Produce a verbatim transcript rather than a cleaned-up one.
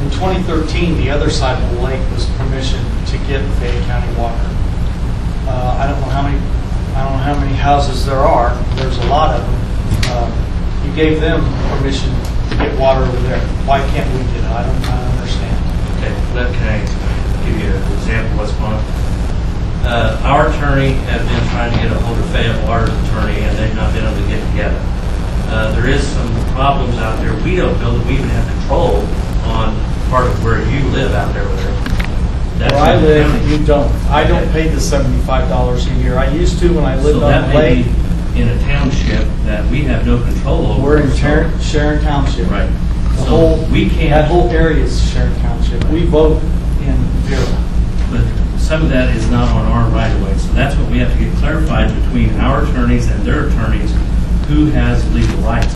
in twenty thirteen, the other side of the lake was permission to get Fayette County water. Uh, I don't know how many, I don't know how many houses there are. There's a lot of them. Uh, you gave them permission to get water over there. Why can't we get it? I don't, I don't understand. Okay, let can I give you an example of what's going on? Uh, our attorney has been trying to get a hold of Fayette Water's attorney, and they've not been able to get together. Uh, there is some problems out there. We don't feel that we even have control on part of where you live out there with her. That's Where I in the live, county. you don't. I don't pay the seventy-five dollars a year. I used to when I lived So on that the may lake. be in a township that we have no control over. We're in So- Sharon, Sharon Township. Right. The So whole, we that can't, whole area is Sharon Township. We vote in Vera. but some of that is not on our right of way. So that's what we have to get clarified between our attorneys and their attorneys, who has legal rights.